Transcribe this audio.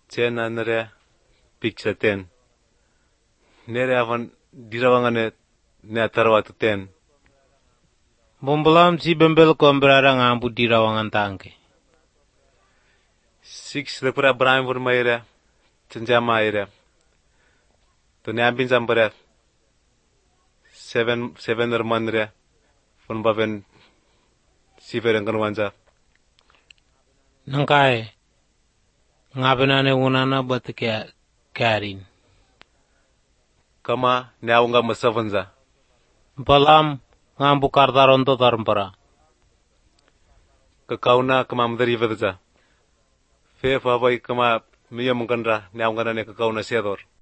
Cena nere picture ten. Nere avan dirawangane ne atarwatu ten. Bombelam si bembel kombrara ngambu di rawangan tangke. Six lepura Brian for maire. Cenjama aire. To ne ambin sampare. Seven manre. Fon baben siferen kanwanza. Nangkai ngabenane unana bat karin. Kama ne aunga masavanza. Balam ngambu kartaronto tarmpara. Kakauna kama mdari vedza. Fe fa vai kama miya mungkanra ne aunga ne kakauna sedor.